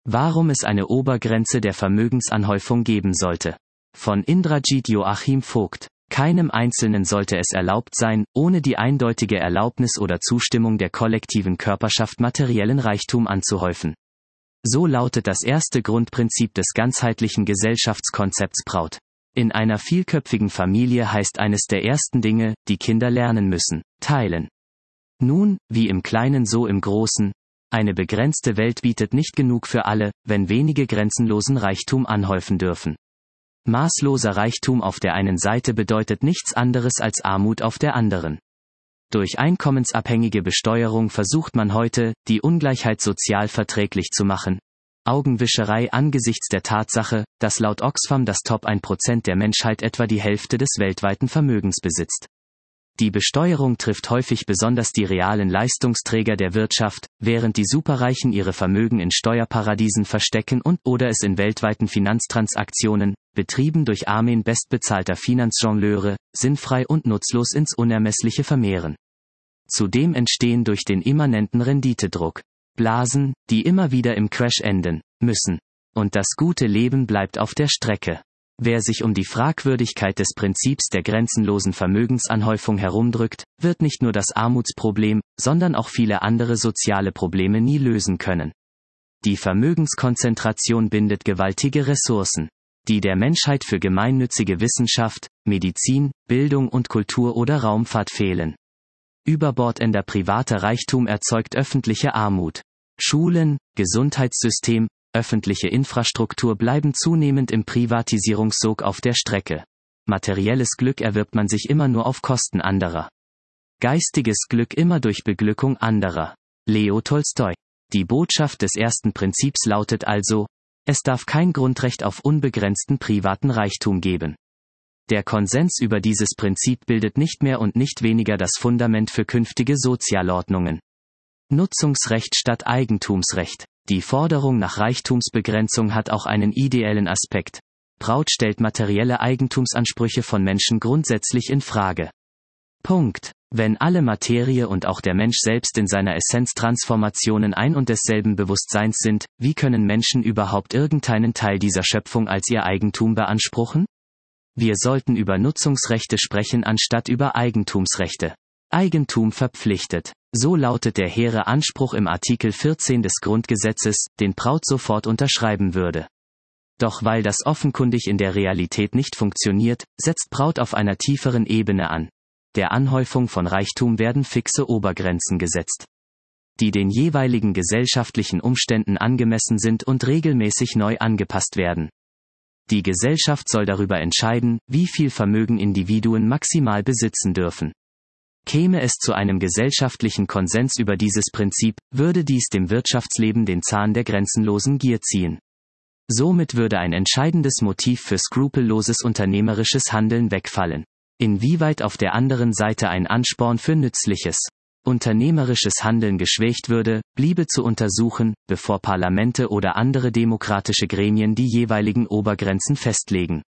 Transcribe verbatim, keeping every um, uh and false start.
Warum es eine Obergrenze der Vermögensanhäufung geben sollte. Von Indrajit Joachim Vogt. Keinem Einzelnen sollte es erlaubt sein, ohne die eindeutige Erlaubnis oder Zustimmung der kollektiven Körperschaft materiellen Reichtum anzuhäufen. So lautet das erste Grundprinzip des ganzheitlichen Gesellschaftskonzepts Braut. In einer vielköpfigen Familie heißt eines der ersten Dinge, die Kinder lernen müssen, teilen. Nun, wie im Kleinen so im Großen, eine begrenzte Welt bietet nicht genug für alle, wenn wenige grenzenlosen Reichtum anhäufen dürfen. Maßloser Reichtum auf der einen Seite bedeutet nichts anderes als Armut auf der anderen. Durch einkommensabhängige Besteuerung versucht man heute, die Ungleichheit sozial verträglich zu machen. Augenwischerei angesichts der Tatsache, dass laut Oxfam das Top ein Prozent der Menschheit etwa die Hälfte des weltweiten Vermögens besitzt. Die Besteuerung trifft häufig besonders die realen Leistungsträger der Wirtschaft, während die Superreichen ihre Vermögen in Steuerparadiesen verstecken und oder es in weltweiten Finanztransaktionen, betrieben durch Armeen bestbezahlter Finanzjongleure, sinnfrei und nutzlos ins Unermessliche vermehren. Zudem entstehen durch den immanenten Renditedruck Blasen, die immer wieder im Crash enden müssen. Und das gute Leben bleibt auf der Strecke. Wer sich um die Fragwürdigkeit des Prinzips der grenzenlosen Vermögensanhäufung herumdrückt, wird nicht nur das Armutsproblem, sondern auch viele andere soziale Probleme nie lösen können. Die Vermögenskonzentration bindet gewaltige Ressourcen, die der Menschheit für gemeinnützige Wissenschaft, Medizin, Bildung und Kultur oder Raumfahrt fehlen. Überbordender privater Reichtum erzeugt öffentliche Armut. Schulen, Gesundheitssystem, öffentliche Infrastruktur bleiben zunehmend im Privatisierungssog auf der Strecke. Materielles Glück erwirbt man sich immer nur auf Kosten anderer. Geistiges Glück immer durch Beglückung anderer. Leo Tolstoi. Die Botschaft des ersten Prinzips lautet also, es darf kein Grundrecht auf unbegrenzten privaten Reichtum geben. Der Konsens über dieses Prinzip bildet nicht mehr und nicht weniger das Fundament für künftige Sozialordnungen. Nutzungsrecht statt Eigentumsrecht. Die Forderung nach Reichtumsbegrenzung hat auch einen ideellen Aspekt. Braut stellt materielle Eigentumsansprüche von Menschen grundsätzlich in Frage. Punkt. Wenn alle Materie und auch der Mensch selbst in seiner Essenz Transformationen ein und desselben Bewusstseins sind, wie können Menschen überhaupt irgendeinen Teil dieser Schöpfung als ihr Eigentum beanspruchen? Wir sollten über Nutzungsrechte sprechen anstatt über Eigentumsrechte. Eigentum verpflichtet. So lautet der hehre Anspruch im Artikel vierzehn des Grundgesetzes, den Braut sofort unterschreiben würde. Doch weil das offenkundig in der Realität nicht funktioniert, setzt Braut auf einer tieferen Ebene an. Der Anhäufung von Reichtum werden fixe Obergrenzen gesetzt, die den jeweiligen gesellschaftlichen Umständen angemessen sind und regelmäßig neu angepasst werden. Die Gesellschaft soll darüber entscheiden, wie viel Vermögen Individuen maximal besitzen dürfen. Käme es zu einem gesellschaftlichen Konsens über dieses Prinzip, würde dies dem Wirtschaftsleben den Zahn der grenzenlosen Gier ziehen. Somit würde ein entscheidendes Motiv für skrupelloses unternehmerisches Handeln wegfallen. Inwieweit auf der anderen Seite ein Ansporn für nützliches, unternehmerisches Handeln geschwächt würde, bliebe zu untersuchen, bevor Parlamente oder andere demokratische Gremien die jeweiligen Obergrenzen festlegen.